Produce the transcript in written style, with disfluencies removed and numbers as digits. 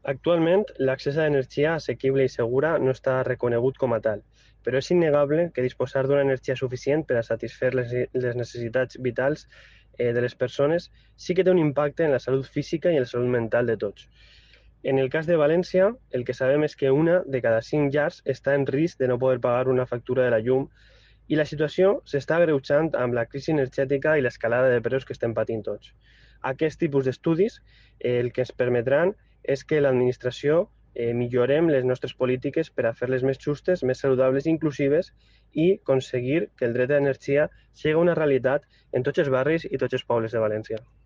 Actualment, l'accés a l'energia assequible i segura no està reconegut com a tal, però és innegable que disposar d'una energia suficient per a satisfer les necessitats vitals de les persones sí que té un impacte en la salut física i en la salut mental de tots. En el cas de València, el que sabem és que una de cada 5 llars està en risc de no poder pagar una factura de la llum i la situació s'està agreujant amb la crisi energètica i l'escalada de preus que estem patint tots. Aquest tipus d'estudis el que ens permetran és que l'administració millorem les nostres polítiques per a fer-les més justes, més saludables i inclusives i aconseguir que el dret a l'energia sigui una realitat en tots els barris i tots els pobles de València.